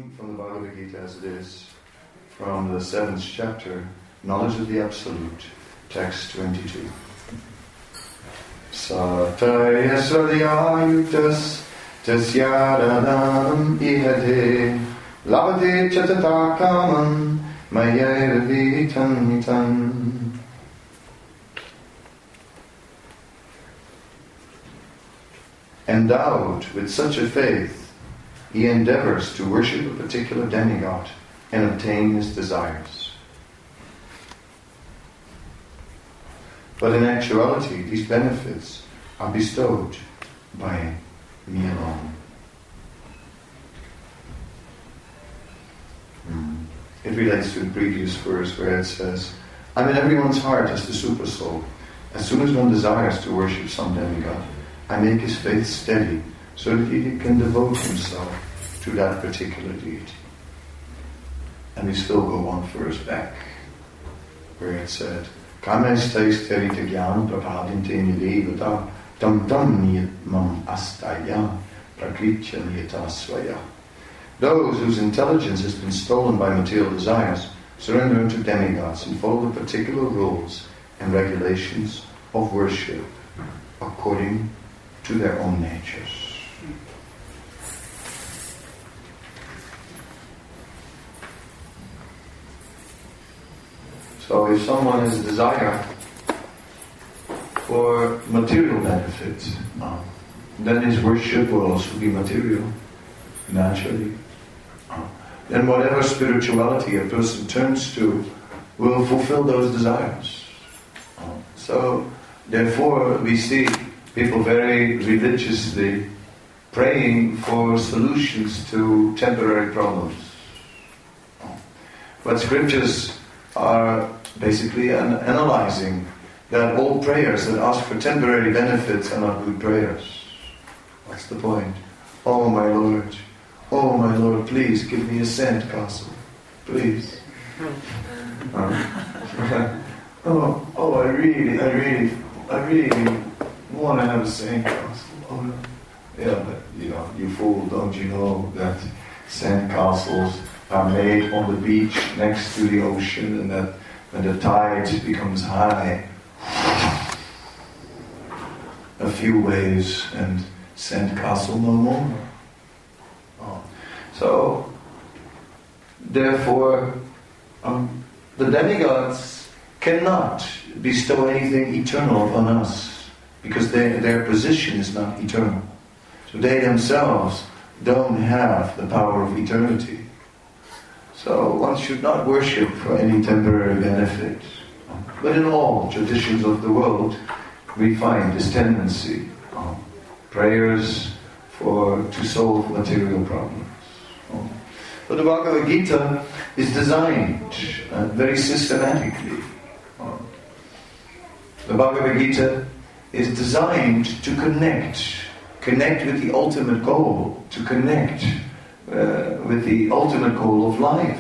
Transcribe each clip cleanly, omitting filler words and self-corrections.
reading from the Bhagavad Gita as it is, from the 7th chapter, Knowledge of the Absolute, text 22. Sataya svadyayutas tasyadanam ihate lavate chatatakamam mayayravitam. Endowed with such a faith, he endeavors to worship a particular demigod and obtain his desires. But in actuality, these benefits are bestowed by me alone. It relates to the previous verse where it says, I'm in everyone's heart as the supersoul. As soon as one desires to worship some demigod, I make his faith steady so that he can devote himself to that particular deity. And we still go one verse back, where it said, Kamestais terita gyan prapadinte nilevata tam niyatmam astaya prakritya niyatasvaya. Those whose intelligence has been stolen by material desires surrender to demigods and follow the particular rules and regulations of worship according to their own natures. So if someone has a desire for material benefits, then his worship will also be material, naturally. Then whatever spirituality a person turns to will fulfill those desires. So therefore we see people very religiously praying for solutions to temporary problems. But scriptures are basically analyzing that all prayers that ask for temporary benefits are not good prayers. What's the point? Oh my Lord, please give me a sand castle, please. I really want to have a sand castle. Oh no. Yeah, but you fool, don't you know that sand castles are made on the beach next to the ocean, and that when the tide becomes high, a few waves and sand castle no more. So, therefore, the demigods cannot bestow anything eternal on us, because their position is not eternal. So they themselves don't have the power of eternity. So one should not worship for any temporary benefit. But in all traditions of the world, we find this tendency. Prayers to solve material problems. But the Bhagavad Gita is designed very systematically. The Bhagavad Gita is designed to connect with the ultimate goal, to connect with the ultimate goal of life.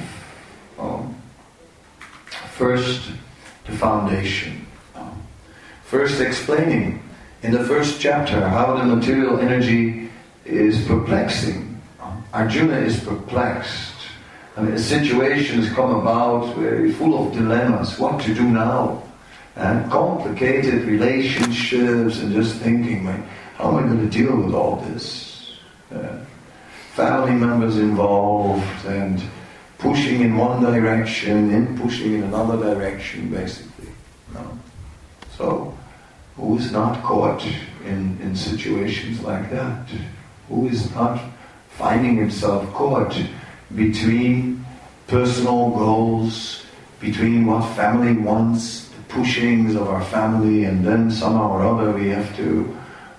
First, the foundation. First explaining in the first chapter how the material energy is perplexing. Arjuna is perplexed. A situation has come about very full of dilemmas. What to do now? And complicated relationships, and just thinking, how am I going to deal with all this? Family members involved, and pushing in one direction and pushing in another direction, basically. So, who is not caught in situations like that? Who is not finding himself caught between personal goals, between what family wants, the pushings of our family, and then somehow or other we have to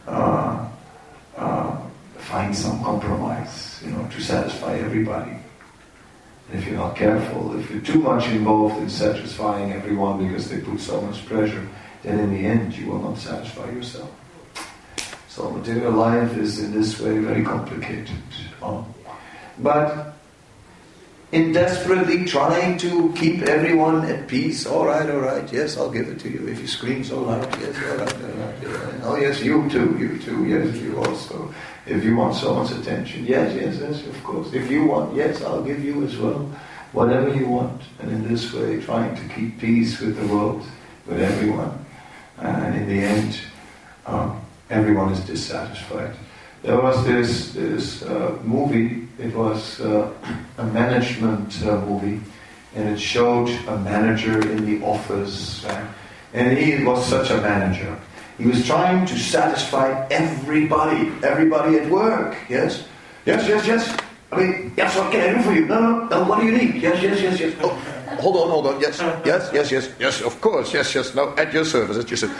find some compromise, to satisfy everybody. And if you're not careful, if you're too much involved in satisfying everyone because they put so much pressure, then in the end you will not satisfy yourself. So material life is in this way very complicated. But in desperately trying to keep everyone at peace. All right, yes, I'll give it to you. If you scream so loud, yes, all right. Oh yes, you too, yes, you also. If you want someone's attention, yes, of course. If you want, yes, I'll give you as well. Whatever you want. And in this way, trying to keep peace with the world, with everyone. And in the end, everyone is dissatisfied. There was this movie. It was a management movie, and it showed a manager in the office, and he was such a manager. He was trying to satisfy everybody at work. Yes. I mean, yes, what can I do for you? No, what do you need? Yes. Oh, hold on. Yes, of course. Yes, no, at your service.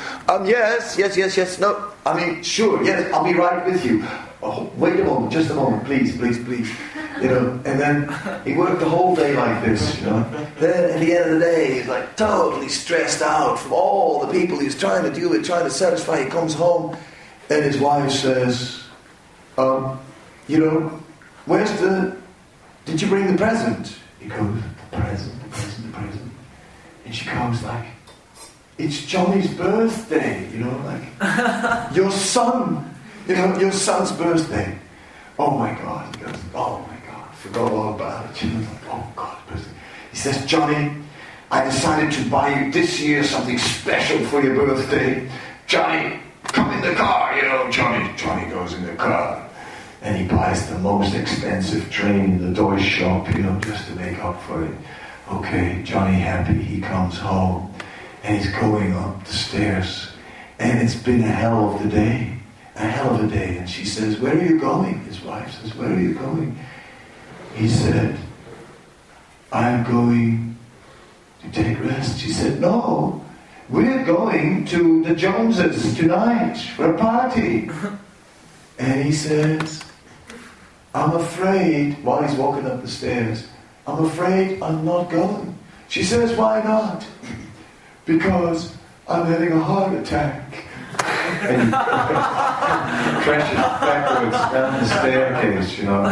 Yes, no, I mean, sure, yes, I'll be right with you. Oh, wait a moment, just a moment, please. And then he worked the whole day like this, Then at the end of the day, he's like totally stressed out from all the people he's trying to deal with, trying to satisfy. He comes home, and his wife says, did you bring the present? He goes, the present. And she goes like, it's Johnny's birthday, your son, your son's birthday. Oh my God. He goes, oh my God, I forgot all about it. Oh God, birthday. He says, Johnny, I decided to buy you this year something special for your birthday. Johnny, come in the car, Johnny goes in the car. And he buys the most expensive train in the toy shop, just to make up for it. Okay, Johnny happy, he comes home, and he's going up the stairs. And it's been a hell of a day. And she says, where are you going? His wife says, where are you going? He said, I'm going to take rest. She said, no, we're going to the Joneses tonight for a party. And he says, I'm afraid, while he's walking up the stairs, I'm afraid I'm not going. She says, why not? Because I'm having a heart attack. And he crashes backwards down the staircase,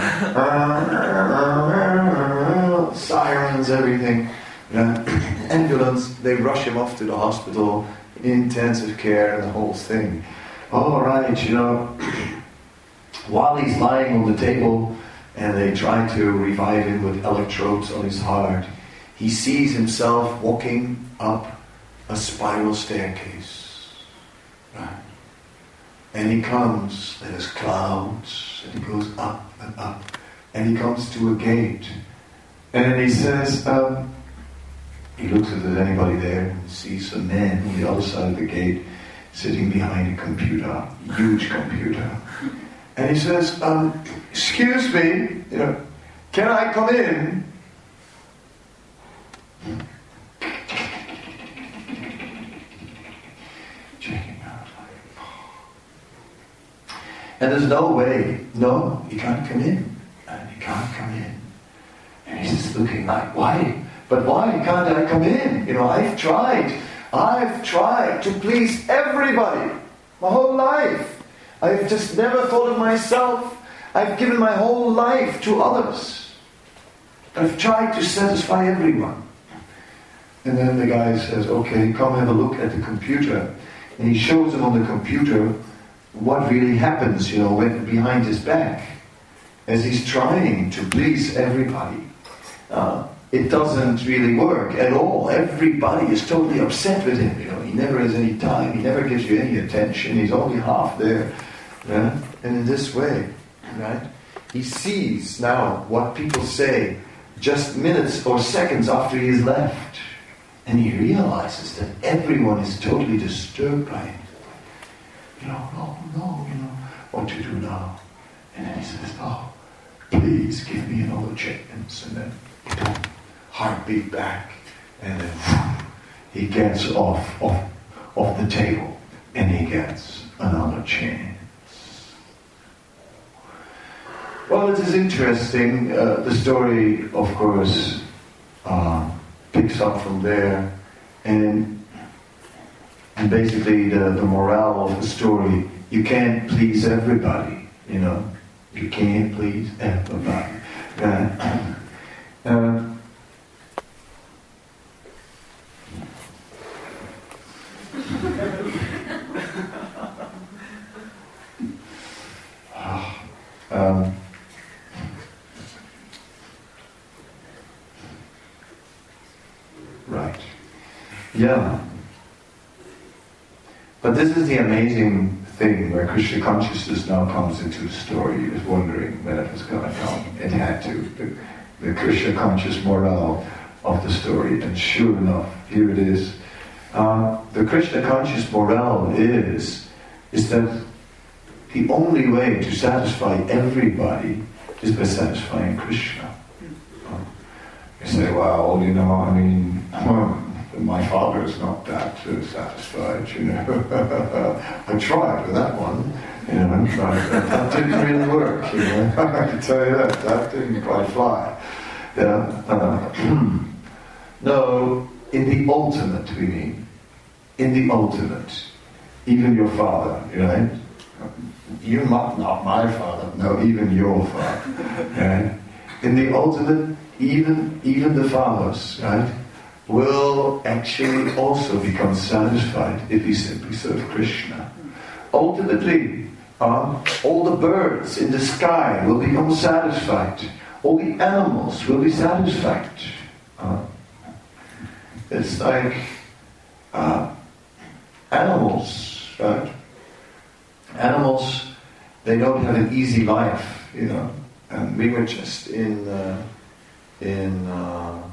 Sirens, everything. Ambulance, they rush him off to the hospital, intensive care and the whole thing. All right, while he's lying on the table and they try to revive him with electrodes on his heart, he sees himself walking up a spiral staircase. Right? And he comes, there's clouds, and he goes up and up, and he comes to a gate. And then he says, he looks if there's anybody there, and sees a man on the other side of the gate sitting behind a computer, huge computer. And he says, excuse me, can I come in? Checking out. And there's no way, no, he can't come in. And he can't come in. And he's just looking like, why? But why can't I come in? I've tried to please everybody my whole life. I've just never thought of myself. I've given my whole life to others. I've tried to satisfy everyone. And then the guy says, okay, come have a look at the computer. And he shows him on the computer what really happens, behind his back. As he's trying to please everybody. It doesn't really work at all. Everybody is totally upset with him. He never has any time. He never gives you any attention. He's only half there. Right? And in this way, right, he sees now what people say just minutes or seconds after he has left. And he realizes that everyone is totally disturbed by it. What to do now? And then he says, please give me another chance. And then heartbeat back, and then he gets off the table, and he gets another chance. Well, it is interesting. The story, of course, picks up from there, and basically the morale of the story: you can't please everybody. You can't please everybody. Yeah. But this is the amazing thing where Krishna consciousness now comes into the story. He was wondering when it was going to come. It had to. The Krishna conscious morale of the story. And sure enough, here it is. The Krishna conscious morale is that the only way to satisfy everybody is by satisfying Krishna. You say, well, my father is not that satisfied, I tried with that one, but that didn't really work, I can tell you that didn't quite fly. No, in the ultimate, we mean. In the ultimate. Even your father, right? You're not my father, no, even your father. Right? In the ultimate, even the fathers, right, will actually also become satisfied if he simply serve Krishna. Ultimately, all the birds in the sky will become satisfied. All the animals will be satisfied. It's like animals, right? Animals, they don't have an easy life, And we were just in where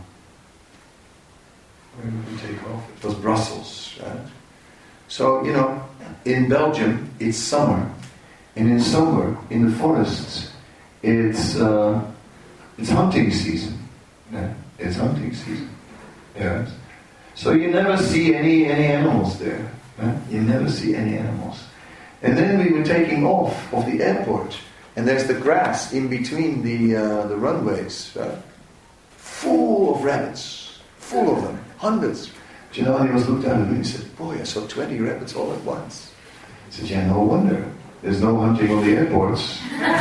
did we take off? It was Brussels, right? So, in Belgium, it's summer. And in summer, in the forests, it's hunting season. Yeah? It's hunting season. Yes. So you never see any animals there. Right? You never see any animals. And then we were taking off of the airport, and there's the grass in between the runways, right? Full of rabbits, full of them, hundreds. But and he was looked at me and he said, boy, I saw 20 rabbits all at once. I said, yeah, no wonder. There's no hunting on the airports.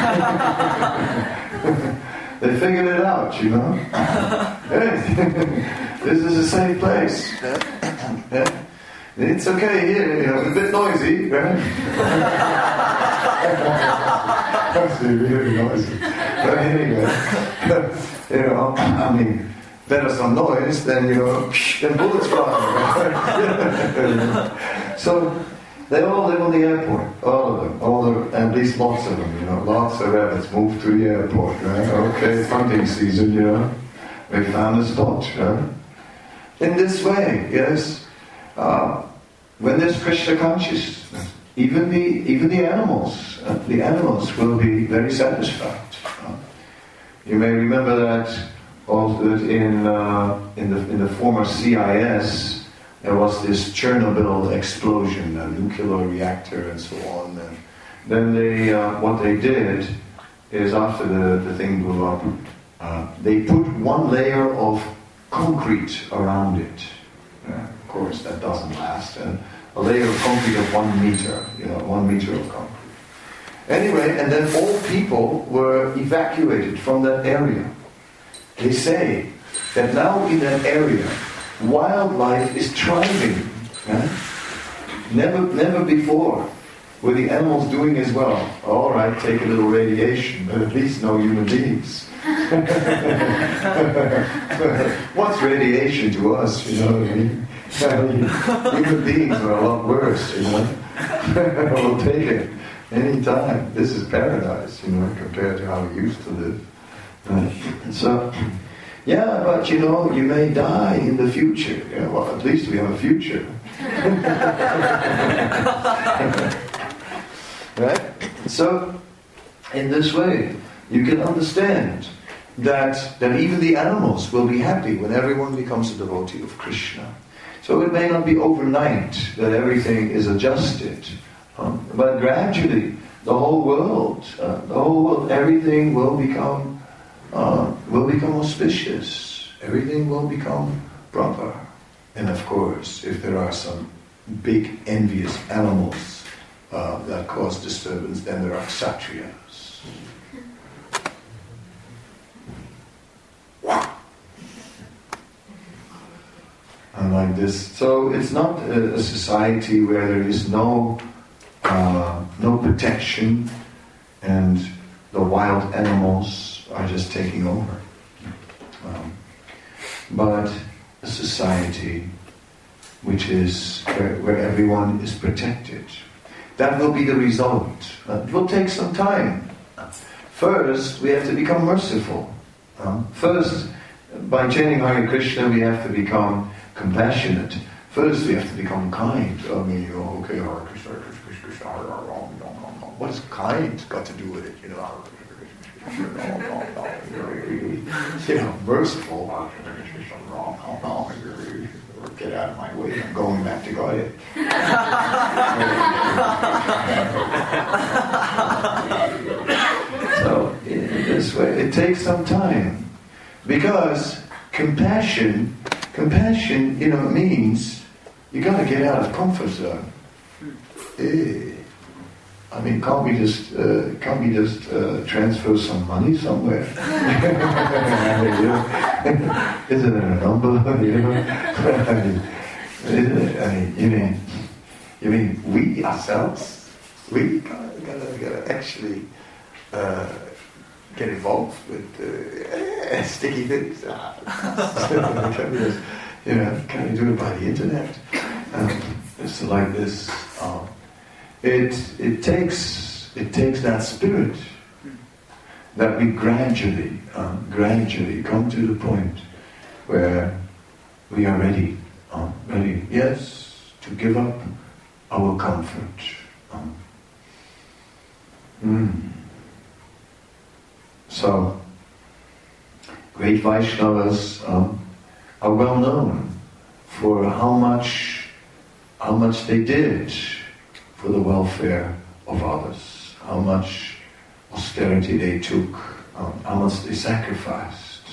They figured it out, Hey, this is a safe place. Yeah. It's okay here, it's a bit noisy, right? It's really noisy. But anyway, better some noise than, than bullets flying. Right? So, they all live on the airport, all of them, at least lots of them, lots of rabbits move to the airport, right? Okay, it's hunting season, we found a spot, right? In this way, yes. When there's Krishna consciousness, even the animals will be very satisfied. You may remember that also in the former CIS there was this Chernobyl explosion, a nuclear reactor, and so on. And then what they did is after the thing blew up, they put one layer of concrete around it. Of course, that doesn't last. A layer of concrete of 1 meter, 1 meter of concrete. Anyway, and then all people were evacuated from that area. They say that now in that area, wildlife is thriving. Right? Never before were the animals doing as well. All right, take a little radiation, but at least no human beings. What's radiation to us, Human beings are a lot worse, We'll take it any time. This is paradise, compared to how we used to live. So, yeah, but you may die in the future. Yeah, well, at least we have a future. Right? So, in this way, you can understand that even the animals will be happy when everyone becomes a devotee of Krishna. So it may not be overnight that everything is adjusted, but gradually the whole world, everything will become auspicious. Everything will become proper. And of course, if there are some big envious animals that cause disturbance, then there are kshatriyas. And like this. So it's not a society where there is no protection and the wild animals are just taking over. But a society which is where everyone is protected. That will be the result. It will take some time. First, we have to become merciful. First, by chanting Hare Krishna, we have to become compassionate. First, we have to become kind. I mean, okay, Hare Krishna, Krishna, Krishna, Hare Hare, Ram, Ram, Ram, Ram. What has kind got to do with it? Merciful. Get out of my way, I'm going back to Gaya. So, in this way, it takes some time. Because compassion, means you got to get out of comfort zone. I mean, can't we just transfer some money somewhere? Isn't it a number? You mean we ourselves? We gotta actually get involved with sticky things. Can we do it by the internet? It's like this. It takes that spirit that we gradually come to the point where we are ready, yes, to give up our comfort. So, great Vaishnavas are well known for how much they did for the welfare of others, how much austerity they took, how much they sacrificed.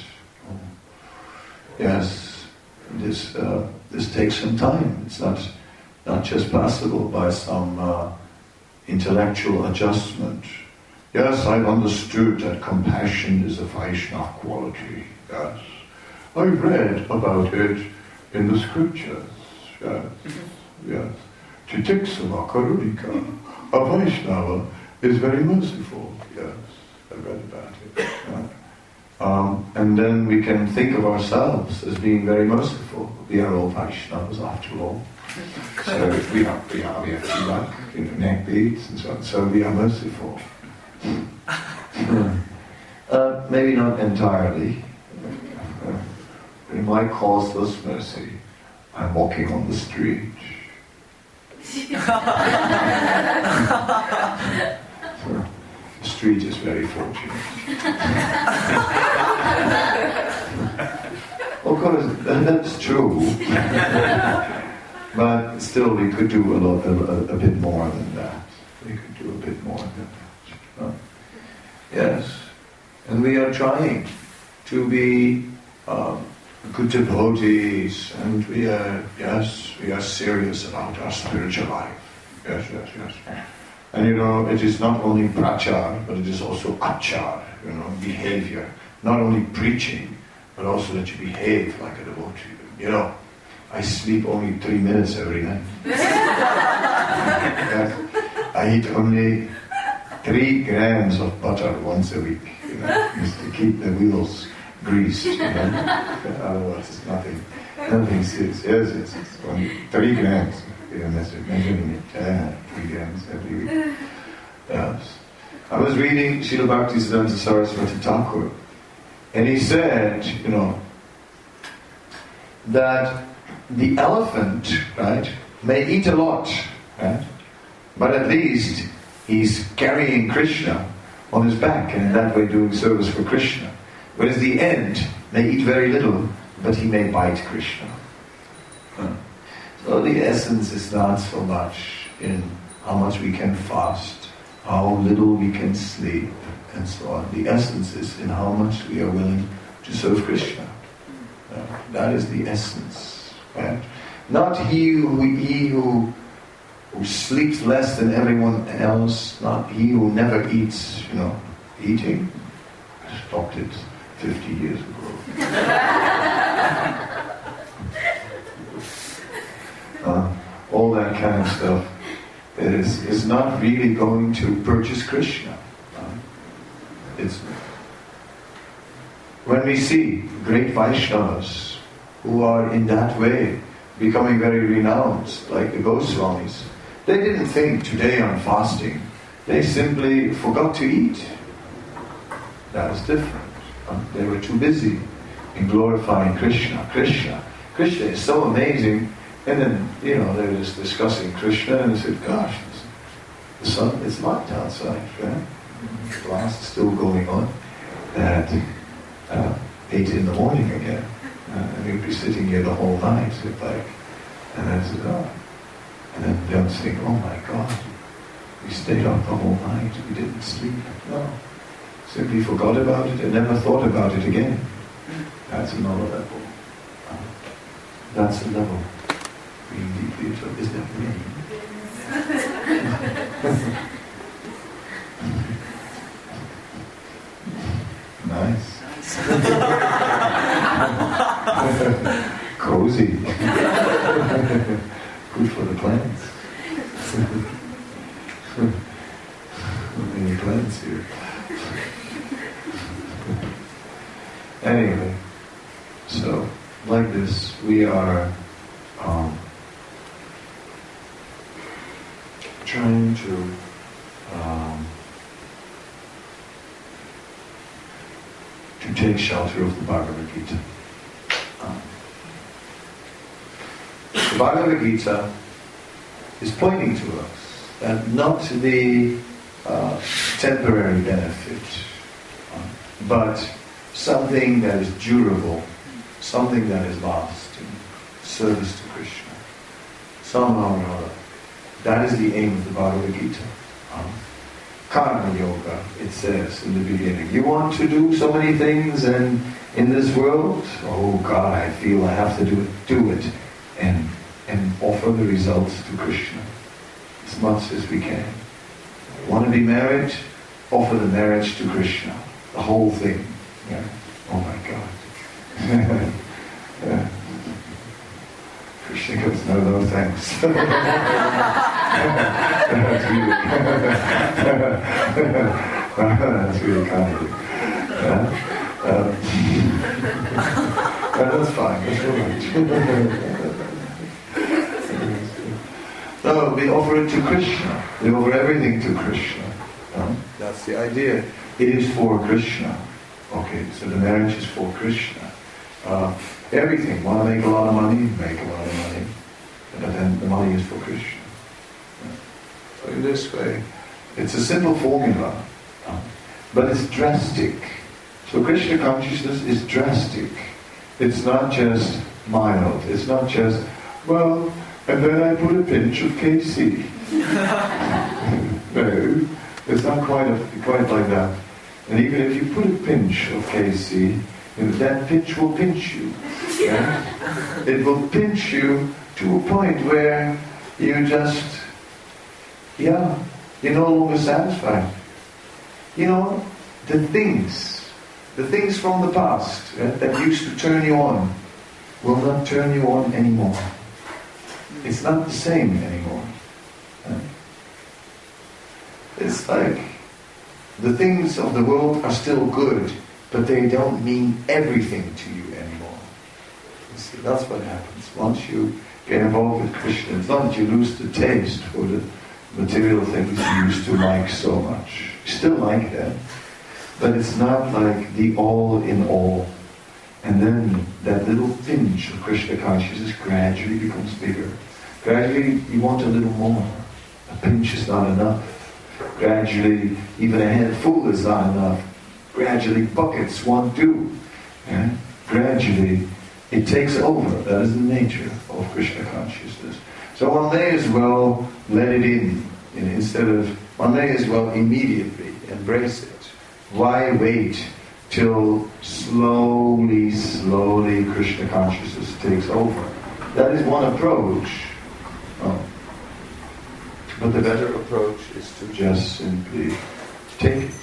Yes, this takes some time. It's not just possible by some intellectual adjustment. Yes, I've understood that compassion is a Vaishnava quality. Yes, I've read about it in the scriptures. Yes. Chitiksava Karudika. A Vaishnava is very merciful. Yes, I read about it. And then we can think of ourselves as being very merciful. We are all Vaishnavas after all. So we have like neck beads and so on. So we are merciful. Maybe not entirely. In my causeless mercy, I'm walking on the street. The street is very fortunate. Of course, that's true. But still, we could do a bit more than that. We could do a bit more than that. Yes, and we are trying to be good devotees, and we are serious about our spiritual life. Yes. And it is not only prachar, but it is also achar, behavior. Not only preaching, but also that you behave like a devotee. I sleep only 3 minutes every night. I eat only 3 grams of butter once a week, just to keep the wheels greased, Otherwise it's nothing serious. Yes, it's only 3 grams. Measuring it, 3 grams every week. Yes. I was reading Srila Bhaktisiddhanta Saraswati Thakur, and he said, that the elephant, right, may eat a lot, right, but at least he's carrying Krishna on his back, and in that way doing service for Krishna. Whereas the ant may eat very little, but he may bite Krishna. So the essence is not so much in how much we can fast, how little we can sleep, and so on. The essence is in how much we are willing to serve Krishna. That is the essence. Right? Not he who sleeps less than everyone else, not he who never eats, eating. I stopped it 50 years ago. All that kind of stuff is not really going to purchase Krishna. It's when we see great Vaishnavas who are in that way becoming very renowned, like the Goswamis. They didn't think today I'm fasting. They simply forgot to eat. That was different. They were too busy in glorifying Krishna. Krishna is so amazing. And then, they were just discussing Krishna and they said, gosh, the sun is light outside, right? The class is still going on at 8 in the morning again. And we'd be sitting here the whole night. And then I said, oh. And then they'll think, oh my God, we stayed up the whole night, we didn't sleep. No. Simply forgot about it and never thought about it again. That's another level. That's a level. Being deeply absorbed. Is that me? Nice. Cozy. Good for the plants. Many plants here. Anyway, so like this, we are trying to take shelter of the Bhagavad Gita. The Bhagavad Gita is pointing to us that not the temporary benefit, but something that is durable, something that is lasting, service to Krishna, somehow or other. That is the aim of the Bhagavad Gita. Karma Yoga, it says in the beginning. You want to do so many things and in this world? Oh God, I feel I have to do it and offer the results to Krishna as much as we can. Want to be married? Offer the marriage to Krishna. The whole thing. Yeah. Oh my God. Yeah. Krishna goes, no thanks. That's really kind of you. That's fine, that's all right. No, we offer it to Krishna. We offer everything to Krishna. That's the idea. It is for Krishna. Okay, so the marriage is for Krishna. Everything. Want to make a lot of money? Make a lot of money. But then the money is for Krishna. So in this way, it's a simple formula, but it's drastic. So Krishna consciousness is drastic. It's not just mild. It's not just, well, and then I put a pinch of KC. No, it's not quite like that. And even if you put a pinch of KC, that pinch will pinch you. Yeah? It will pinch you to a point where you just, you're no longer satisfied. The things from the past that used to turn you on will not turn you on anymore. It's not the same anymore. It's like the things of the world are still good, but they don't mean everything to you anymore. You see, that's what happens. Once you get involved with Krishna, it's not that you lose the taste for the material things you used to like so much. You still like them, but it's not like the all in all. And then that little pinch of Krishna consciousness gradually becomes bigger. Gradually you want a little more. A pinch is not enough. Gradually even a handful is not enough. Gradually buckets won't do. Yeah? Gradually it takes over. That is the nature of Krishna consciousness. So one may as well let it in one may as well immediately embrace it. Why wait till slowly Krishna consciousness takes over? That is one approach. But the better approach is to just simply take it.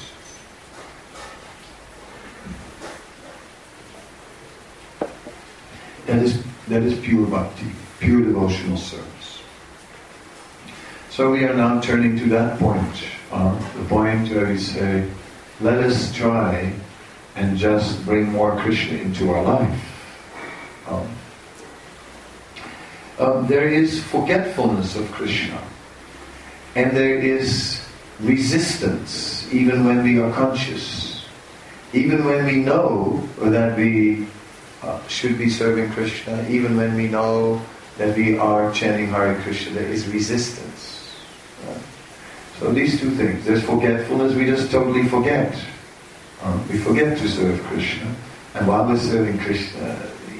That is pure bhakti, pure devotional service. So we are now turning to that point, the point where we say, let us try and just bring more Krishna into our life. there is forgetfulness of Krishna. And there is resistance, even when we are conscious. Even when we know that we should be serving Krishna, even when we know that we are chanting Hare Krishna, there is resistance. So these two things. There's forgetfulness, we just totally forget. We forget to serve Krishna. And while we're serving Krishna, I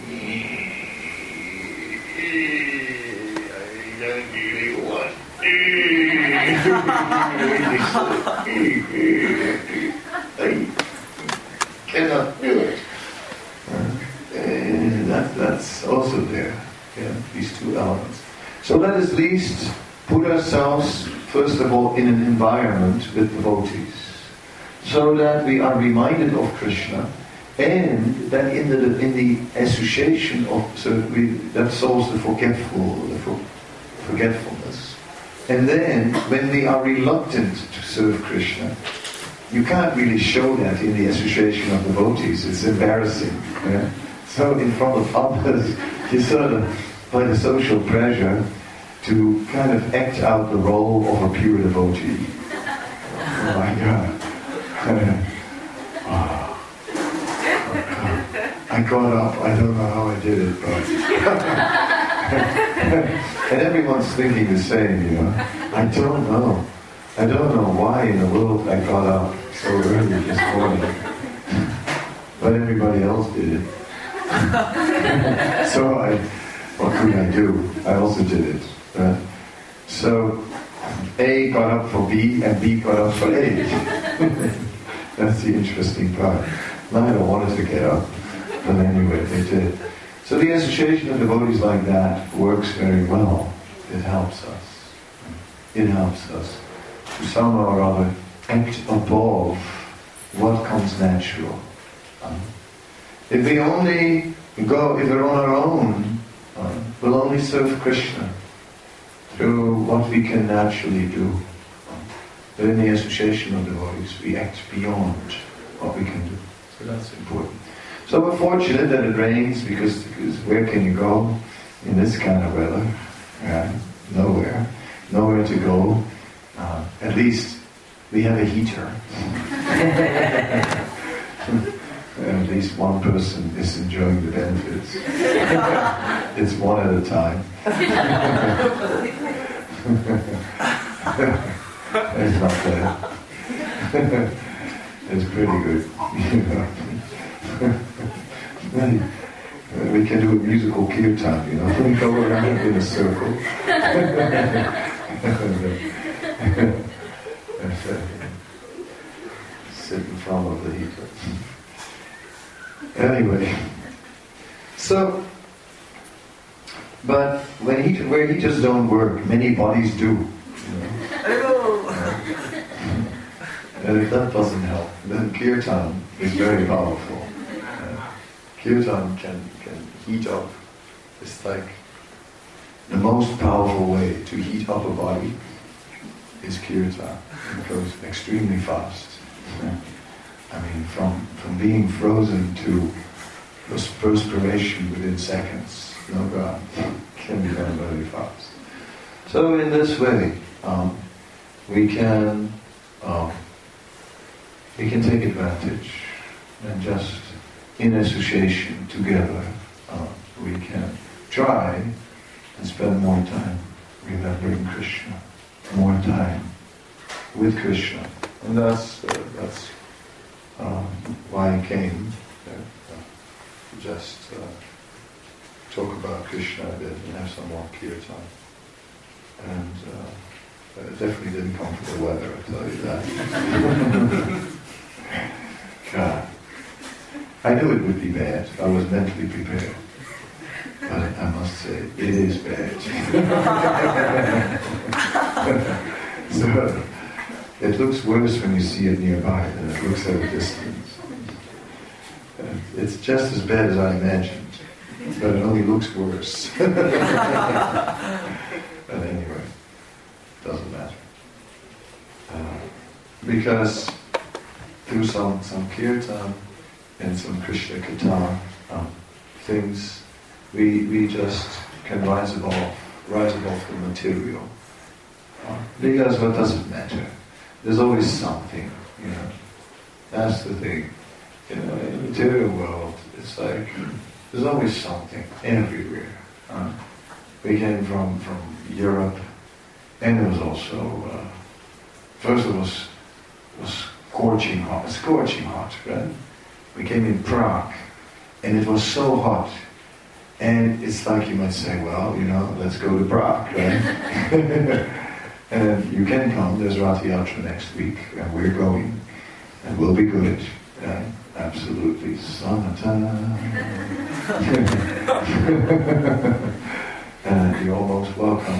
don't really want to. I cannot do it. That's also there. Yeah, these two elements. So let us at least put ourselves, first of all, in an environment with devotees, so that we are reminded of Krishna, and that in the association of, that solves the forgetfulness. And then, when we are reluctant to serve Krishna, you can't really show that in the association of devotees. It's embarrassing. Yeah? So in front of others, you sort of, by the social pressure, to kind of act out the role of a pure devotee. Oh my God. I got up, I don't know how I did it, but... and everyone's thinking the same, you know. I don't know why in the world I got up so early this morning. But everybody else did it. So what could I do? I also did it. Right? So A got up for B and B got up for A. That's the interesting part. Neither wanted to get up, but anyway, they did. So the association of devotees like that works very well. It helps us. It helps us to somehow or other act above what comes natural. If we're on our own, we'll only serve Krishna through what we can naturally do. But in the association of devotees, we act beyond what we can do. So that's important. So we're fortunate that it rains, because where can you go in this kind of weather? Nowhere to go. At least we have a heater. At least one person is enjoying the benefits. It's one at a time. It's not bad. It's pretty good. We can do a musical kirtan, you know. We go around in a circle. Sit in front of the heater. Anyway, so, but where heaters don't work, many bodies do. You know? And if that doesn't help, then kirtan is very powerful. Kirtan can heat up. It's like the most powerful way to heat up a body is kirtan. It goes extremely fast. I mean, from being frozen to perspiration within seconds, no God, can be done very fast. So in this way, we can take advantage, and just in association together, we can try and spend more time remembering Krishna, more time with Krishna, and that's why I came to just talk about Krishna a bit and have some more kirtan. And it definitely didn't come for the weather, I'll tell you that. God. I knew it would be bad. I was mentally prepared. But I must say, it is bad. So, it looks worse when you see it nearby than it looks at a distance. It's just as bad as I imagined, but it only looks worse. But anyway, it doesn't matter. Because through some kirtan and some Krishna katha things, we just can rise above the material. Because what does it matter? There's always something, you know. That's the thing. You know, in the material world, it's like there's always something everywhere. We came from Europe, and it was also first it was scorching hot, right? We came in Prague, and it was so hot, and it's like you might say, well, you know, let's go to Prague, right? And you can come. There's Rath Yatra next week, and we're going, and we'll be good. Right? Absolutely, summertime. You're almost welcome.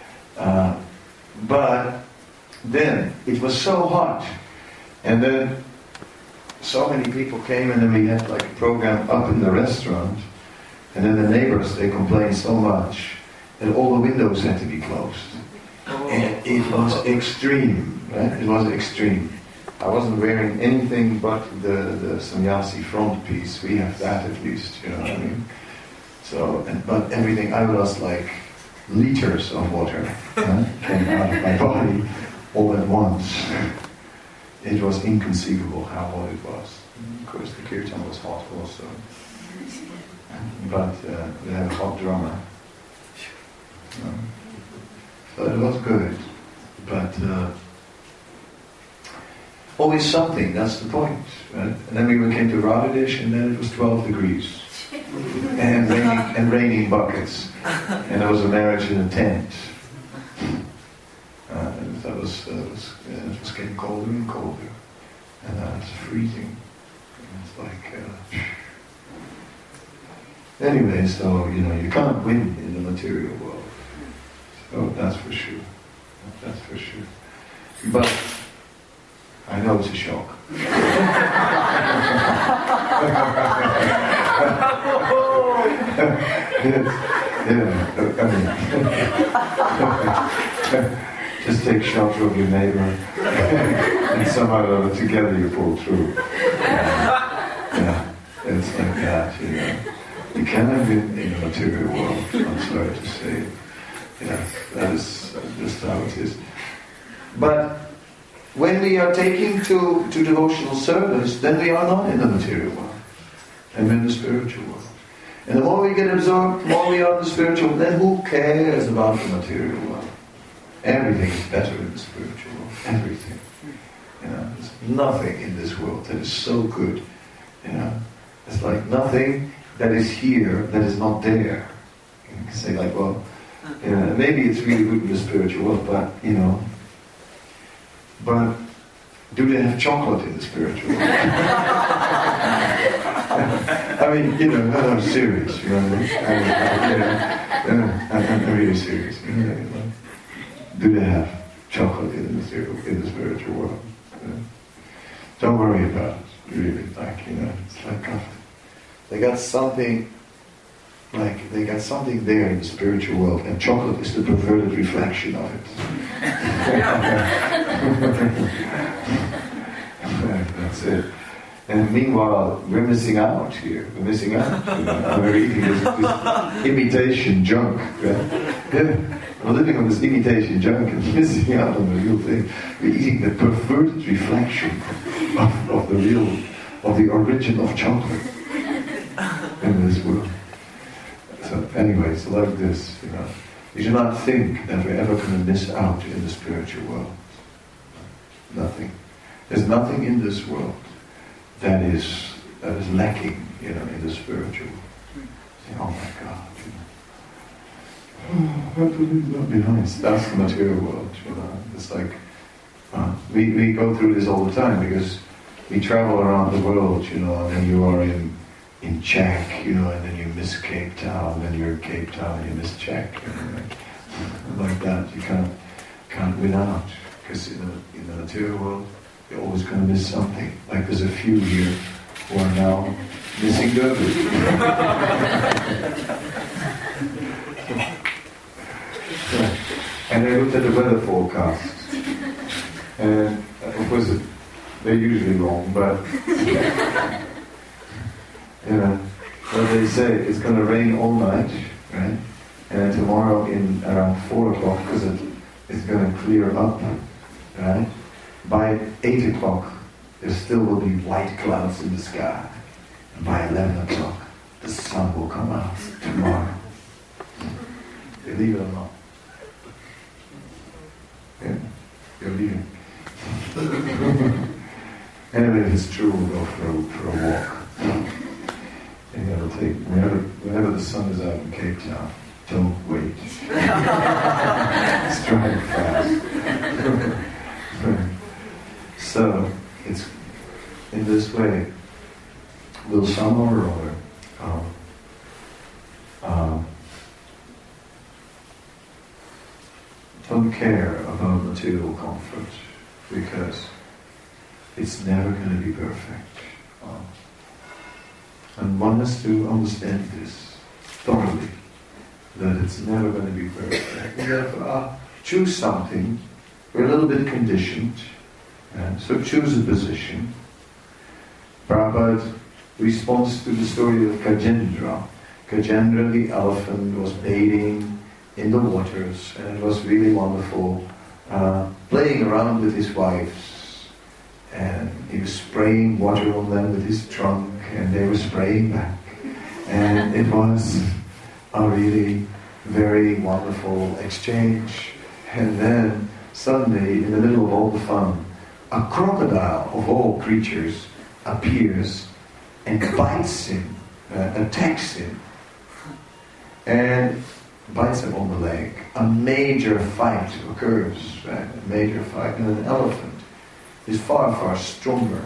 But then it was so hot, and then so many people came, and then we had like a program up in the restaurant, and then the neighbors, they complained so much that all the windows had to be closed. And it was extreme, right? It was extreme. I wasn't wearing anything but the sannyasi front piece. We have that at least, you know what I mean? So, but everything, I was like liters of water came out of my body all at once. It was inconceivable how hot it was. Of course, the kirtan was hot also. But they had a hot drummer. So it was good. But always something, that's the point. Right? And then we came to Radhadesh, and then it was 12 degrees. And raining buckets. And there was a marriage in a tent. And it was getting colder and colder. And it's freezing. And it's like... Anyway, so, you know, you can't win in the material world. So that's for sure. That's for sure. But I know it's a shock. Just take shelter of your neighbor and somehow or other together you pull through. Yeah, it's like that, you know. You cannot win in the material world, I'm sorry to say. Yeah, that is just how it is. But when we are taking to devotional service, then we are not in the material world. And in the spiritual world. And the more we get absorbed, the more we are in the spiritual world, then who cares about the material world? Everything is better in the spiritual world. Everything. You know, there's nothing in this world that is so good. You know, it's like nothing that is here that is not there. You can say like, well, you know, maybe it's really good in the spiritual world, but, you know, but do they have chocolate in the spiritual world? I mean, you know, I'm serious, you know what I mean? I'm really serious. You know, do they have chocolate in the spiritual world? Don't worry about it, really. Like, you know, it's like they got something there in the spiritual world, and chocolate is the perverted reflection of it. That's it. And meanwhile, we're missing out here. We're missing out. We're eating this imitation junk. Right? Yeah. We're living on this imitation junk and missing out on the real thing. We're eating the perverted reflection of the origin of chocolate in this world. So anyways, like this, you know, you do not think that we're ever going to miss out in the spiritual world. Nothing. There's nothing in this world that is lacking, you know, in the spiritual. Say, oh my God, you know. That would be nice. That's the material world, you know. It's like we go through this all the time because we travel around the world, you know, and then you are in Czech, you know, and then you miss Cape Town, then you're in Cape Town and you miss Czech, you know, like that. You can't win out, because in the material world you're always going to miss something. Like there's a few here who are now missing Durban. And I looked at the weather forecast, and of course they're usually wrong, but you know, what they say, it's going to rain all night, right? And then tomorrow in around 4 o'clock, because it's going to clear up, right? By 8 o'clock, there still will be white clouds in the sky. And by 11 o'clock, the sun will come out tomorrow. Believe it or not. Yeah, believe it. Anyway, if it's true, we'll go for a walk. And it'll take, whenever the sun is out in Cape Town, don't wait. It's driving fast. So, it's in this way, will somehow or other don't care about material comfort, because it's never going to be perfect. And one has to understand this thoroughly, that it's never going to be perfect. We have choose something. We're a little bit conditioned, so choose a position. Prabhupada responds to the story of Gajendra. Gajendra, the elephant, was bathing in the waters, and it was really wonderful, playing around with his wives, and he was spraying water on them with his trunk, and they were spraying back, and it was a really very wonderful exchange. And then suddenly, in the middle of all the fun, a crocodile of all creatures appears and bites him, attacks him, and bites him on the leg. A major fight occurs, right? A major fight, and an elephant is far, far stronger,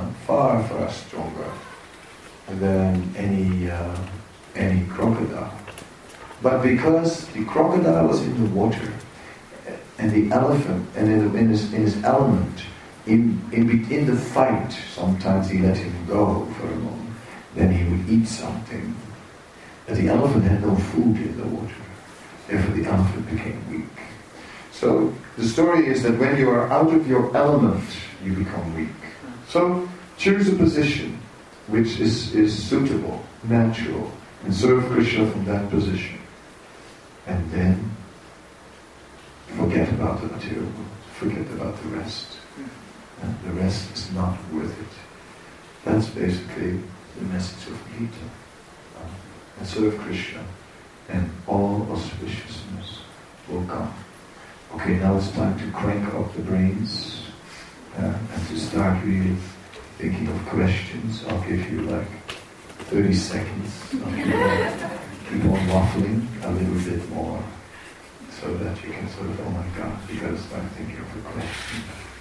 than any crocodile. But because the crocodile was in the water, and the elephant, and in his element, in the fight, sometimes he let him go for a moment. Then he would eat something. But the elephant had no food in the water. Therefore the elephant became weak. So the story is that when you are out of your element, you become weak. So choose a position which is suitable, natural, and serve Krishna from that position. And then forget about the material world, forget about the rest. And the rest is not worth it. That's basically the message of Gita. And serve Krishna, and all auspiciousness will come. Okay, now it's time to crank up the brains and to start really thinking of questions. I'll give you like 30 seconds. Keep on waffling a little bit more, so that you can sort of, oh my God, you got to start thinking of a question.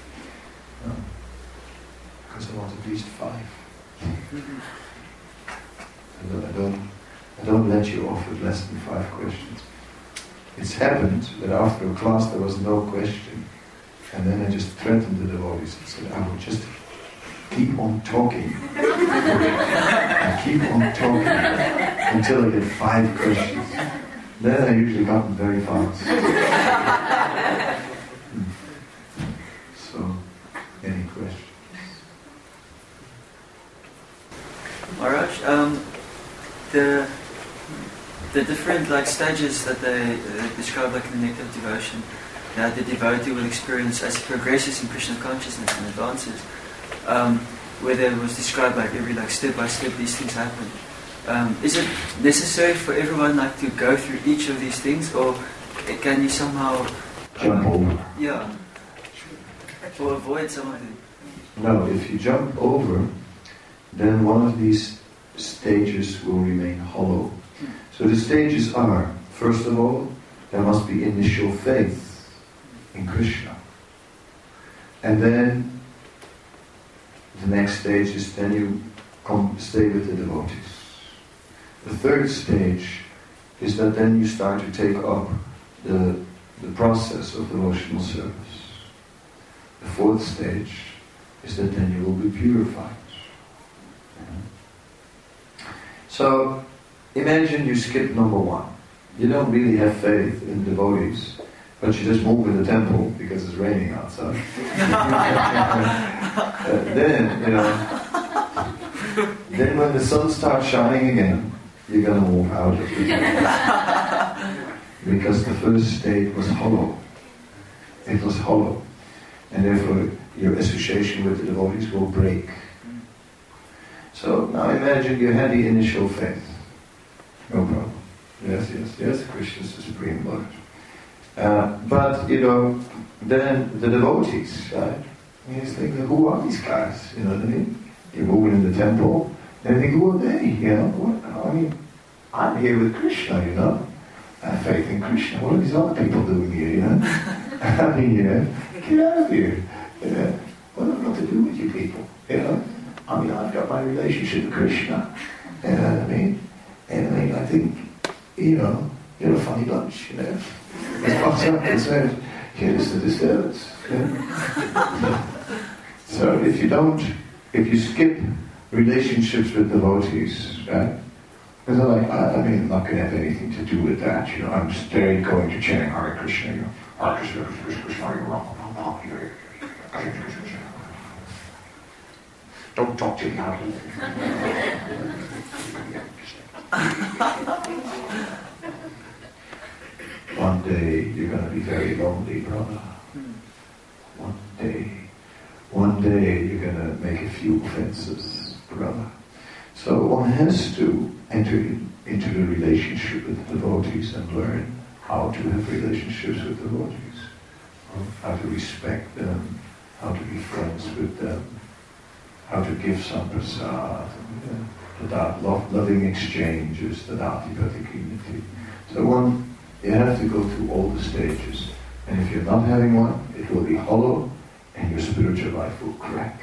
Because I want at least 5. I don't let you off with less than 5 questions. It's happened that after a class there was no question, and then I just threatened the devotees and said, I will just keep on talking. I keep on talking until I get 5 questions. Then I usually got them very fast. So, any questions? Maharaj, the different stages that they describe in the nectar of devotion that the devotee will experience as he progresses in Krishna consciousness and advances, where there was described every step by step these things happen. Is it necessary for everyone to go through each of these things, or can you somehow jump over? Yeah, or avoid some of it? No, if you jump over, then one of these stages will remain hollow. So the stages are, first of all, there must be initial faith in Krishna. And then the next stage is then you stay with the devotees. The third stage is that then you start to take up the process of devotional service. The fourth stage is that then you will be purified. So, imagine you skip number 1. You don't really have faith in devotees, but you just move in the temple because it's raining outside. Then when the sun starts shining again, you're going to move out of the temple. because the first state was hollow. It was hollow. And therefore your association with the devotees will break. So now imagine you had the initial faith. No problem. Yes, Krishna is the Supreme Lord. But, then the devotees, right? You think, who are these guys? You know what I mean? You're moving in the temple, and you think, who are they? I'm here with Krishna, I have faith in Krishna. What are these other people doing here, get out of here. What have I got to do with you people? I've got my relationship with Krishna. You know what I mean? And I think, you're a funny bunch, As far as I'm concerned, here's the disturbance. So if you skip relationships with devotees, right? Because they're like, I'm not going to have anything to do with that, I'm straight going to chanting Hare Krishna, Hare Krishna, Krishna, Hare Krishna. Don't talk to me out of One day you're going to be very lonely, brother. One day you're going to make a few offenses, brother. So one has to enter into the relationship with the devotees and learn how to have relationships with devotees, how to respect them, how to be friends with them, how to give some prasad, the loving exchanges, the dati-pati-kinati. So you have to go through all the stages. And if you're not having one, it will be hollow and your spiritual life will crack.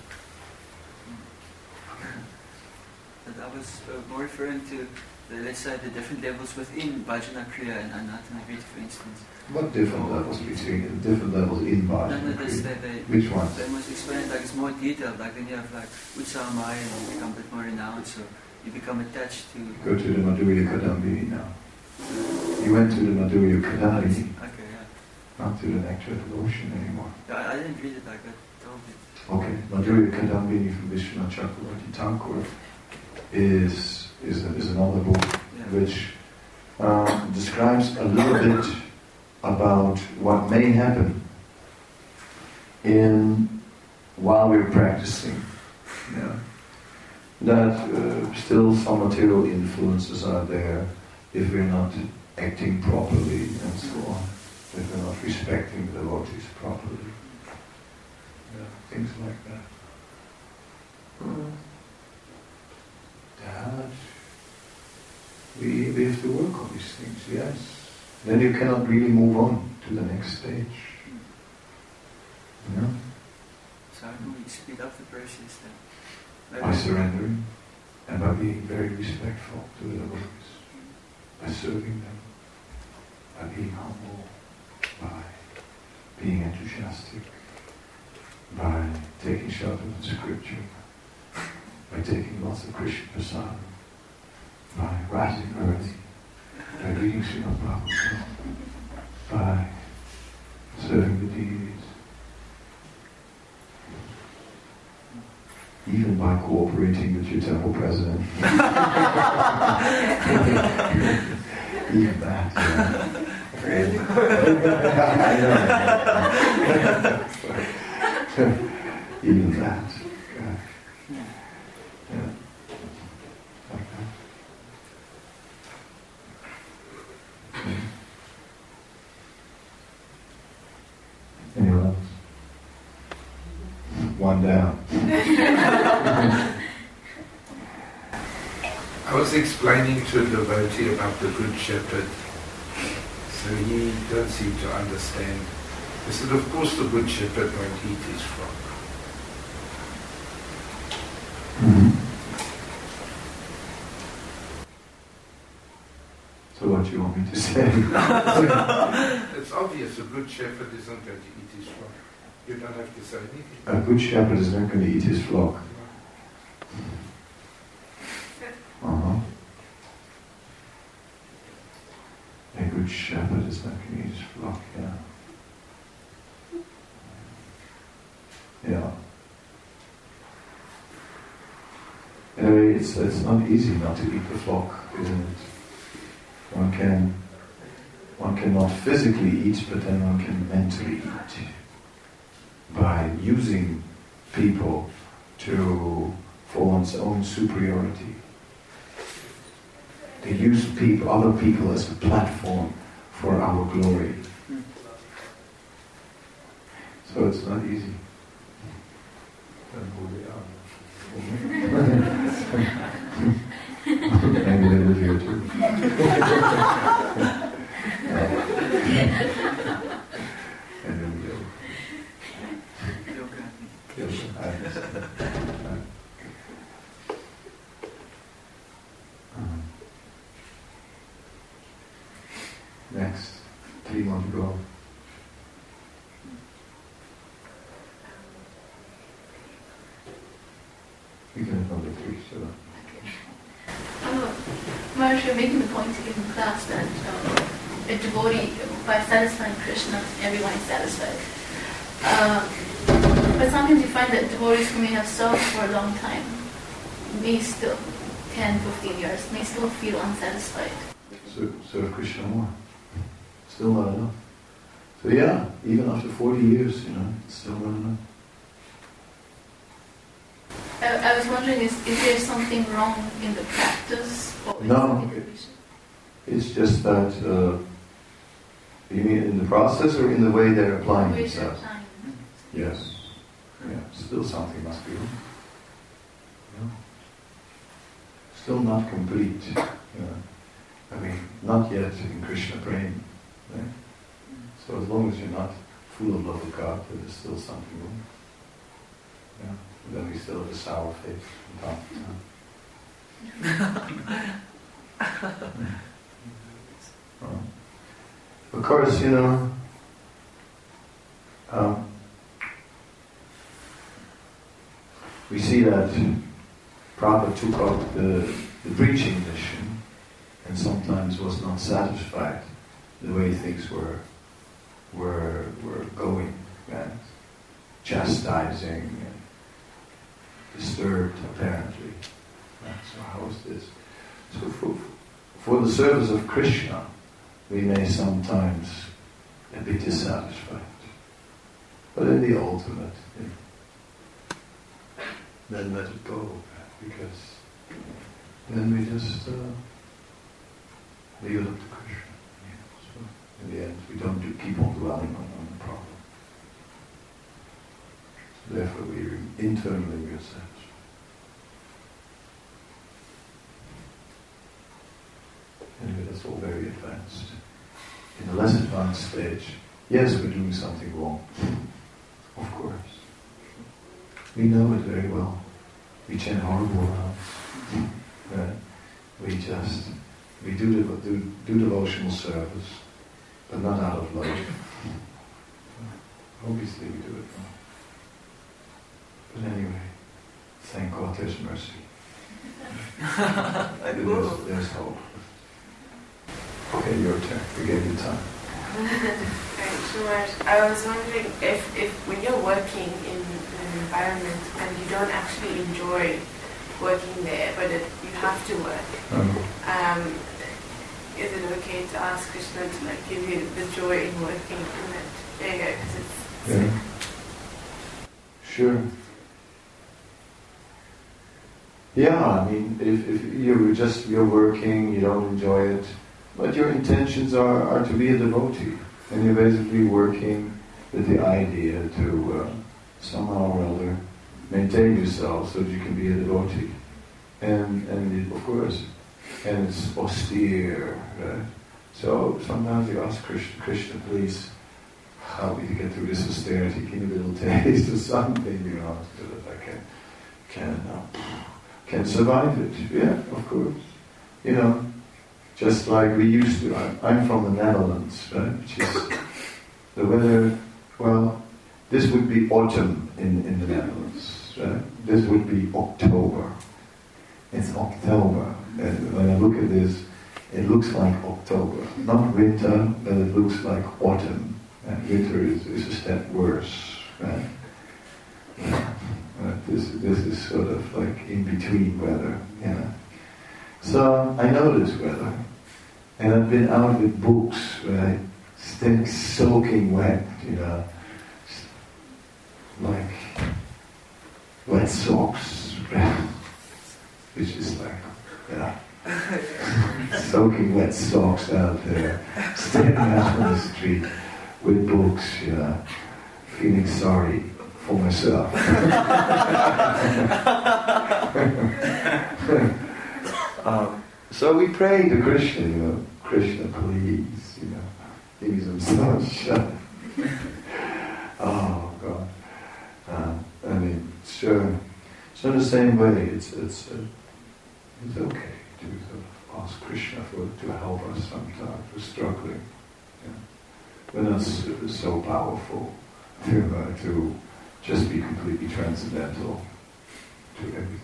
But I was more referring to, let's say, the different levels within Bhajana Kriya and Anatta-Nivritti, for instance. What different levels between different levels in Bhajana Kriya? Which ones? They must explain it it's more detailed, then you have Utsaha Maya and you become a bit more renowned, so you become attached to... Go to the Madhurya Kadambini now. You went to the Madhurya Kadambini. Okay, yeah. Not to the Nectar of Devotion anymore. I didn't read it, I got told it. Okay, Madhurya Kadambini from Vishwanath Chakravarti Thakur is another book which describes a little bit about what may happen while we're practicing. That still some material influences are there if we're not acting properly and so on, if we're not respecting the devotees properly. Things like that. That we have to work on these things, yes. Then you cannot really move on to the next stage. So how do we speed up the process then? By surrendering and by being very respectful to the devotees, by serving them, by being humble, by being enthusiastic, by taking shelter of the scripture, by taking lots of Krishna prasad, by rising early, by reading Srimad Bhagavatam, by serving the deities, even by cooperating with your temple president. Even that, Really? Even that. Anyone else? One down. I was explaining to a devotee about the Good Shepherd, so he don't seem to understand. I said, of course the Good Shepherd won't eat his flock. So what do you want me to say? It's obvious, a Good Shepherd isn't going to eat his flock. You don't have to say anything. A good shepherd is not going to eat his flock. A good shepherd is not going to eat his flock, Anyway, it's not easy not to eat the flock, isn't it? One can one cannot physically eat, but then one can mentally eat. By using people for one's own superiority. They use other people as a platform for our glory. So it's not easy. Maybe they live here too. And then we go. Next, 3 more to go. You can have number 3, so. Maharaj, you're making the point in class that a devotee, by satisfying Krishna, everyone is satisfied. But sometimes you find that devotees who may have served for a long time may still, 10, 15 years, may still feel unsatisfied. So serve Krishna more. Still not enough. So yeah, even after 40 years, it's still not enough. I was wondering, is there something wrong in the practice? Or No, it's just that, you mean in the process or in the way they're applying themselves? Yes. Yeah, still something must be wrong. Yeah. Still not complete. Not yet in Krishna prema. Right? So as long as you're not full of love of God, there is still something wrong. Yeah. And then we still have a sour face from time to time. Of course, we see that Prabhupada took up the preaching mission and sometimes was not satisfied the way things were going, right? Chastising and disturbed apparently. So how is this? So for the service of Krishna, we may sometimes be dissatisfied. But in the ultimate, then let it go, because then we just leave it up to Krishna. So in the end, we don't keep on dwelling on the problem. So therefore, internally we are satisfied. Anyway, that's all very advanced. In the less advanced stage, yes, we're doing something wrong. Of course. We know it very well. We chant horrible rounds. We do devotional service, but not out of love. Obviously we do it wrong. But anyway, thank God there's mercy. There's hope. Okay, your turn. We gave you time. I was wondering if when you're working in an environment and you don't actually enjoy working there, but you have to work, is it okay to ask Krishna to give you the joy in working in that area? Yeah. Sure. Yeah, if you're working, you don't enjoy it, but your intentions are to be a devotee, and you're basically working with the idea to somehow or other maintain yourself so that you can be a devotee. And of course, and it's austere, right? So sometimes you ask Krishna, please, help me to get through this austerity, give me a little taste or something, so that I can survive it. Yeah, of course. Just like we used to. I'm from the Netherlands, right? Which is the weather. Well, this would be autumn in the Netherlands, right? This would be October. It's October, and when I look at this, it looks like October, not winter, but it looks like autumn. And winter is a step worse, right? This is sort of like in between weather, So I know this weather, And I've been out with books where I stay soaking wet, like wet socks, which is like, soaking wet socks out there, standing out on the street with books, feeling sorry for myself. So we pray to Krishna, Krishna, please, give me some sunshine. Oh God. Sure. So in the same way, it's okay to ask Krishna to help us sometimes. We're struggling. We're not so powerful to just be completely transcendental to everything.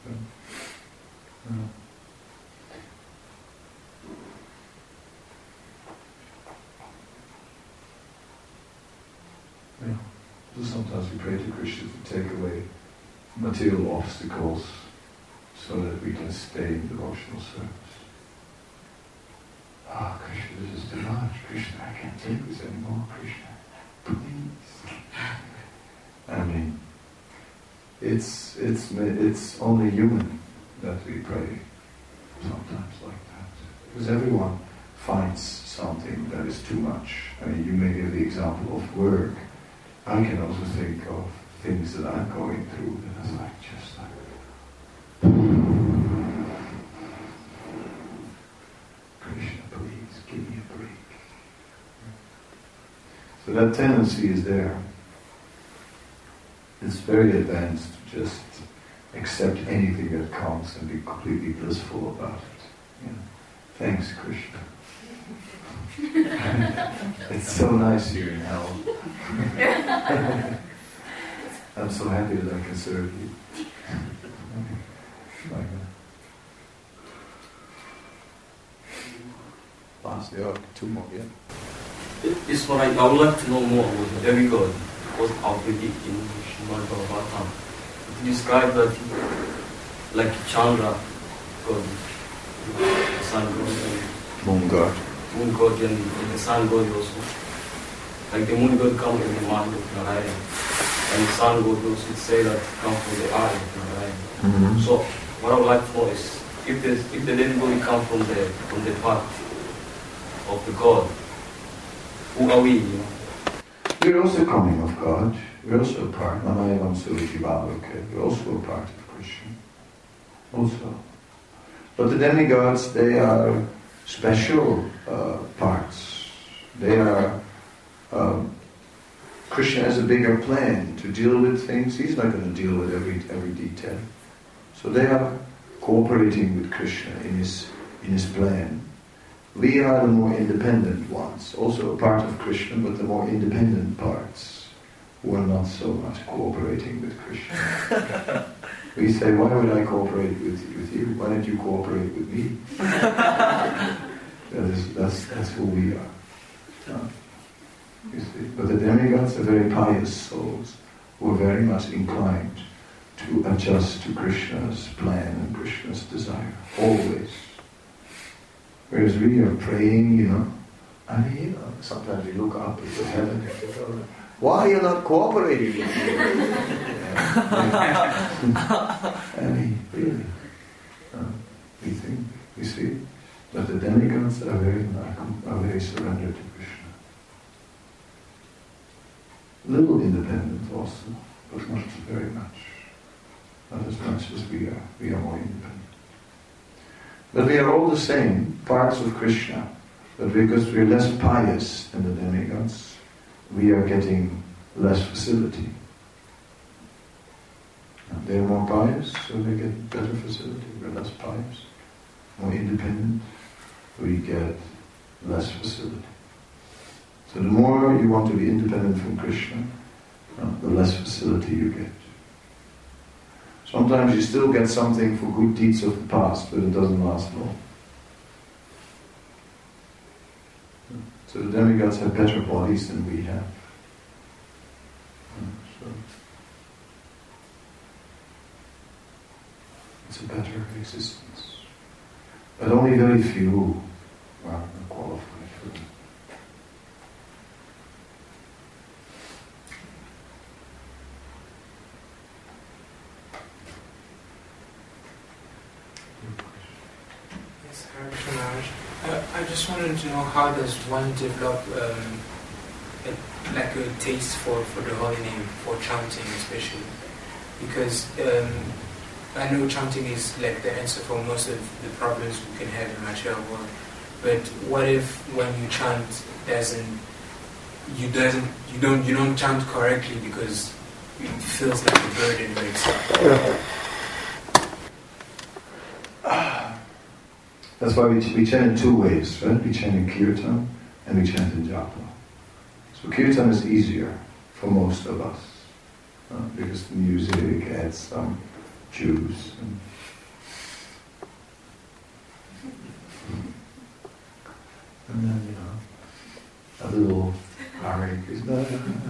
So sometimes we pray to Krishna to take away material obstacles so that we can stay in devotional service. Krishna, this is too much. Krishna, I can't take this anymore. Krishna, please. It's only human that we pray sometimes like that. Because everyone finds something that is too much. You may give the example of work. I can also think of things that I'm going through that are just like Krishna, please give me a break. So that tendency is there. It's very advanced to just accept anything that comes and be completely blissful about it. Thanks, Krishna. It's so nice here in hell. I'm so happy that I can serve you. Last, two more, It's what I would like to know more about the demigod, what our critique in Srimad Bhagavatam. It described that like Chandra God, the sun god, moon god, and the sun god also. Like the moon god comes from the mind of Narayana, and the sun god also say that comes from the eye of Narayana. Mm-hmm. So what I would like to know is if the demigod comes from the part of the God, who are we? We're also coming of God. We're also a part. We're also a part of Krishna. Also. But the demigods, they are special parts. They are... Krishna has a bigger plan to deal with things. He's not going to deal with every detail. So they are cooperating with Krishna in his plan. We are the more independent ones, also a part of Krishna, but the more independent parts who are not so much cooperating with Krishna. We say, why would I cooperate with you? Why don't you cooperate with me? That's who we are. You see? But the demigods are very pious souls who are very much inclined to adjust to Krishna's plan and Krishna's desire, always. Whereas we are praying, sometimes we look up at the heaven and say, why are you not cooperating with me? Really, we think, we see, that the demigods are very surrendered to Krishna. Little independent also, but not very much. Not as much as we are. We are more independent. But we are all the same, parts of Krishna. But because we are less pious than the demigods, we are getting less facility. They are more pious, so they get better facility. We are less pious, more independent, we get less facility. So the more you want to be independent from Krishna, the less facility you get. Sometimes you still get something for good deeds of the past, but it doesn't last long. So the demigods have better bodies than we have. So it's a better existence. But only very few I just wanted to know, how does one develop a taste for the holy name, for chanting especially? Because I know chanting is like the answer for most of the problems we can have in the material world. But what if when you chant you don't chant correctly because it feels like a burden for itself? That's why we chant in two ways, right? We chant in kirtan and we chant in japa. So kirtan is easier for most of us because the music adds some juice. And then, a little Hare Krishna.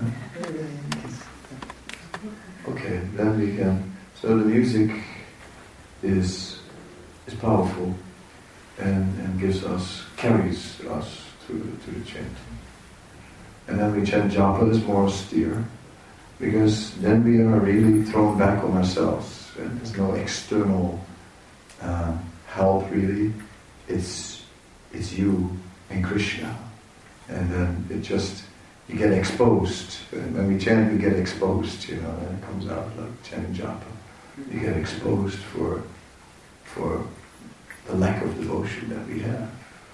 Okay, then we can. So the music is powerful and carries us to the chanting. And then we chant japa is more austere, because then we are really thrown back on ourselves, and there's no external help really. It's you and Krishna, and then you get exposed. And when we chant, we get exposed, and it comes out like chanting japa. You get exposed for the lack of devotion that we have.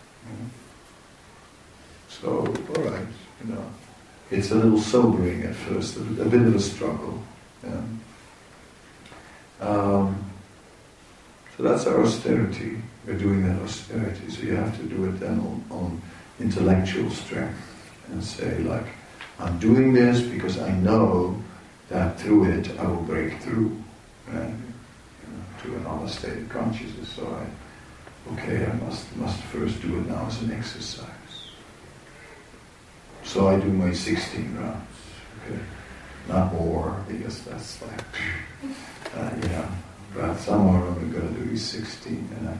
So, all right, it's a little sobering at first, a bit of a struggle. So that's our austerity. We're doing that austerity. So you have to do it then on intellectual strength and say, like, I'm doing this because I know that through it I will break through to another state of consciousness. So I must first do it now as an exercise. So I do my 16 rounds, okay? Not more, because that's like, but some more I'm going to do is 16, and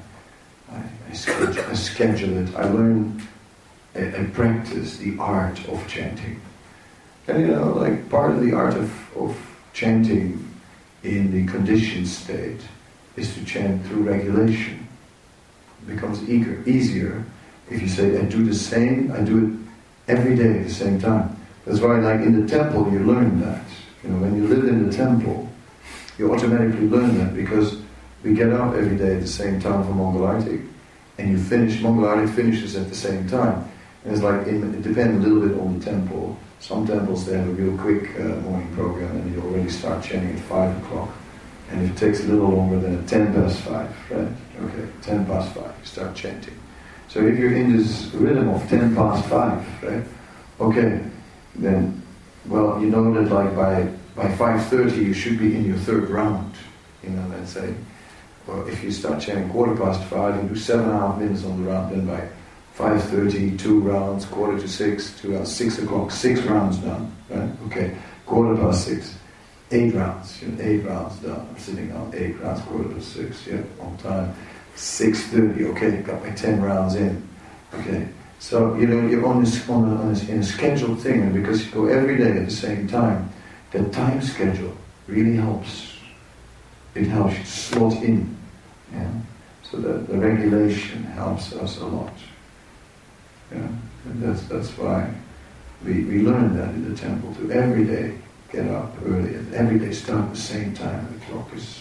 I schedule it. I learn and practice the art of chanting. And like part of the art of chanting in the conditioned state is to chant through regulation. It becomes easier if you say, I do it every day at the same time. That's why, like in the temple, you learn that. When you live in the temple, you automatically learn that, because we get up every day at the same time for Mangalartik, and Mangalartik finishes at the same time. And it's like, it depends a little bit on the temple. Some temples, they have a real quick morning program, and you already start chanting at 5 o'clock. And if it takes a little longer, then at 5, right? Okay, 5, you start chanting. So if you're in this rhythm of 5, right? Okay, then, well, you know that like by 5:30 you should be in your third round. Let's say. Or if you start chanting 5:15, you do 7.5 minutes on the round, then by 5:30, 2 rounds, 5:45, 2 hours, 6 o'clock, 6 rounds done, right? Okay, 6:15, 8 rounds, 8 rounds done. I'm sitting on 8 rounds, 5:45, yeah, on time. 6:30, okay, got my 10 rounds in. Okay, so you're on in a scheduled thing, and because you go every day at the same time, the time schedule really helps. It helps you slot in. Yeah? So the regulation helps us a lot. Yeah? And that's why we learn that in the temple, to every day get up early, and every day start at the same time. The clock is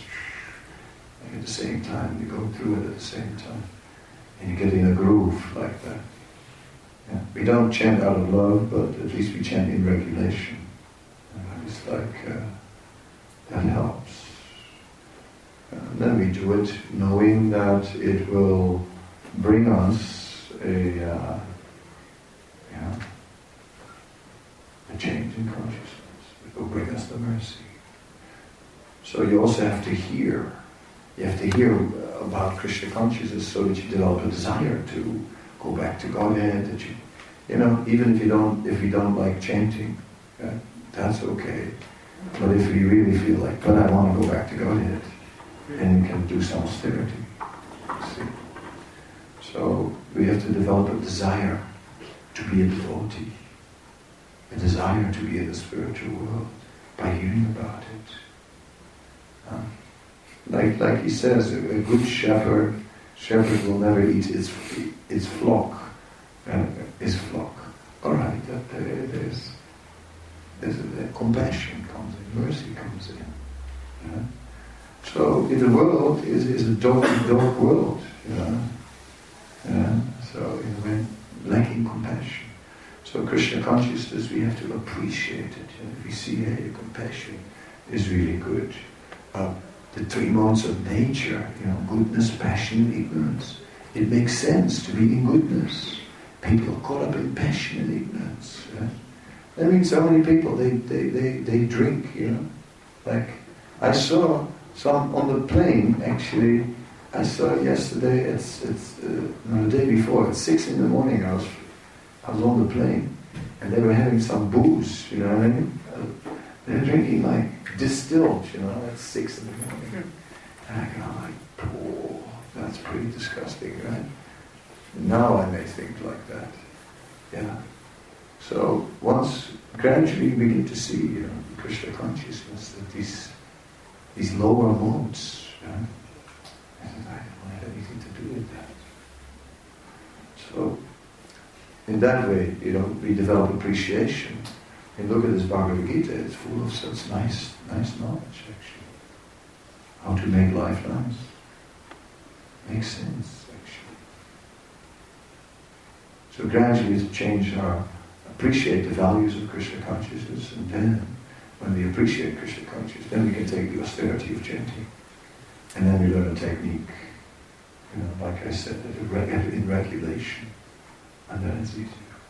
at the same time, you go through it at the same time, and you get in a groove like that. Yeah. We don't chant out of love, but at least we chant in regulation. It's like that helps. And then we do it knowing that it will bring us a change in consciousness. It will bring us the mercy. So you also have to hear. You have to hear about Krishna consciousness so that you develop a desire to go back to Godhead. That even if you don't like chanting, that's okay. But if you really feel like, but I want to go back to Godhead, then you can do some austerity. See? So we have to develop a desire to be a devotee, a desire to be in the spiritual world by hearing about it. Like he says, a good shepherd Shepherd will never eat its flock. His flock. All right, there's compassion comes in, mercy comes in. Yeah? So in the world is a dark world. So in a way, lacking compassion. So Krishna consciousness, we have to appreciate it. If we see, hey, compassion is really good. The three modes of nature, goodness, passion, and ignorance. It makes sense to be in goodness. People are caught up in passion and ignorance. I mean, so many people, they drink, Like, I saw some on the plane, actually. I saw yesterday, the day before, at 6 in the morning, I was on the plane, and they were having some booze, you know what I mean? They're drinking like distilled, at 6 in the morning. And I go like, oh, that's pretty disgusting, right? Now I may think like that. Yeah. So once gradually we begin to see, Krishna consciousness, that these lower modes, I don't have anything to do with that. So in that way, we develop appreciation. And look at this Bhagavad Gita, it's full of such nice knowledge, actually. How to make life nice. Makes sense, actually. So gradually appreciate the values of Krishna consciousness, and then, when we appreciate Krishna consciousness, then we can take the austerity of chanting. And then we learn a technique, like I said, in regulation. And then it's easier.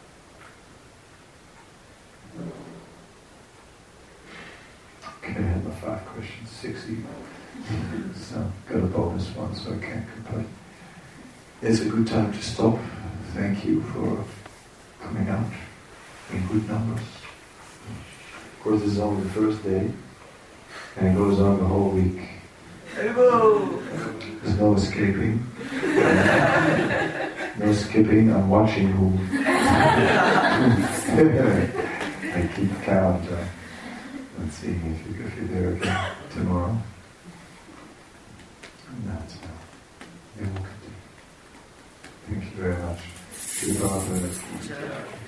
Okay, I have my 5 questions, 6 even. So, got a bonus one, so I can't complain. It's a good time to stop. Thank you for coming out in good numbers. Of course, this is only the first day, and it goes on the whole week. There's no escaping. No skipping, I'm watching who. I keep count. Let's see if you're there again tomorrow. That's now. Thank you very much.